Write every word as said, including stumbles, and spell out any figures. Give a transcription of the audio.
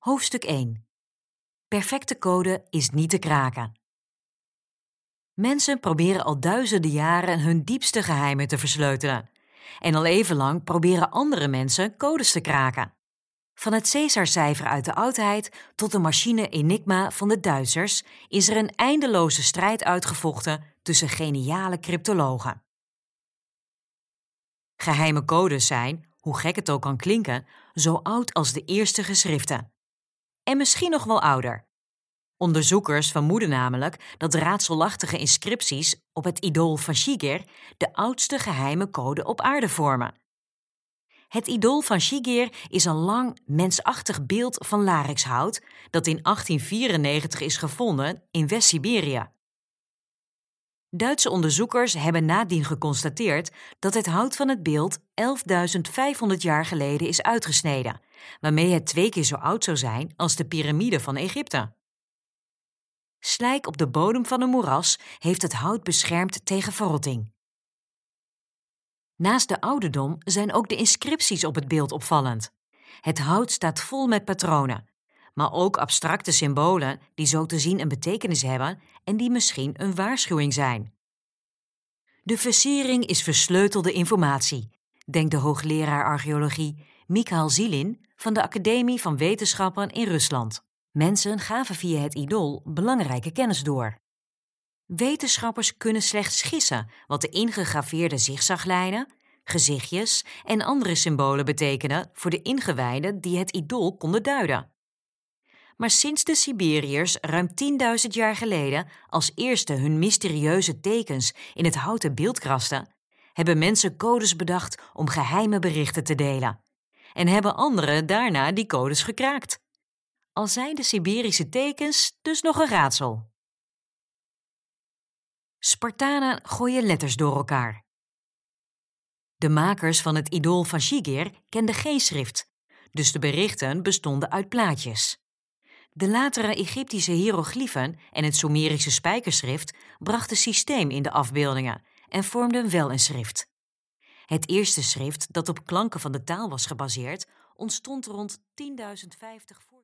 Hoofdstuk één. Perfecte code is niet te kraken. Mensen proberen al duizenden jaren hun diepste geheimen te versleutelen. En al even lang proberen andere mensen codes te kraken. Van het Caesarcijfer uit de oudheid tot de machine Enigma van de Duitsers is er een eindeloze strijd uitgevochten tussen geniale cryptologen. Geheime codes zijn, hoe gek het ook kan klinken, zo oud als de eerste geschriften. En misschien nog wel ouder. Onderzoekers vermoeden namelijk dat raadselachtige inscripties op het idool van Sigir de oudste geheime code op aarde vormen. Het idool van Sigir is een lang, mensachtig beeld van larixhout dat in achttien vierennegentig is gevonden in West-Siberië. Duitse onderzoekers hebben nadien geconstateerd dat het hout van het beeld elfduizend vijfhonderd jaar geleden is uitgesneden, waarmee het twee keer zo oud zou zijn als de piramide van Egypte. Slijk op de bodem van een moeras heeft het hout beschermd tegen verrotting. Naast de ouderdom zijn ook de inscripties op het beeld opvallend. Het hout staat vol met patronen, maar ook abstracte symbolen die zo te zien een betekenis hebben en die misschien een waarschuwing zijn. De versiering is versleutelde informatie, denkt de hoogleraar archeologie Mikhail Zilin van de Academie van Wetenschappen in Rusland. Mensen gaven via het idool belangrijke kennis door. Wetenschappers kunnen slechts gissen wat de ingegraveerde zigzaglijnen, gezichtjes en andere symbolen betekenen voor de ingewijden die het idool konden duiden. Maar sinds de Siberiërs ruim tienduizend jaar geleden als eerste hun mysterieuze tekens in het houten beeld krasten, hebben mensen codes bedacht om geheime berichten te delen. En hebben anderen daarna die codes gekraakt. Al zijn de Siberische tekens dus nog een raadsel. Spartanen gooien letters door elkaar. De makers van het idool van Sigir kenden geen schrift, dus de berichten bestonden uit plaatjes. De latere Egyptische hiërogliefen en het Sumerische spijkerschrift brachten systeem in de afbeeldingen en vormden wel een schrift. Het eerste schrift dat op klanken van de taal was gebaseerd, ontstond rond tienduizend vijftig voor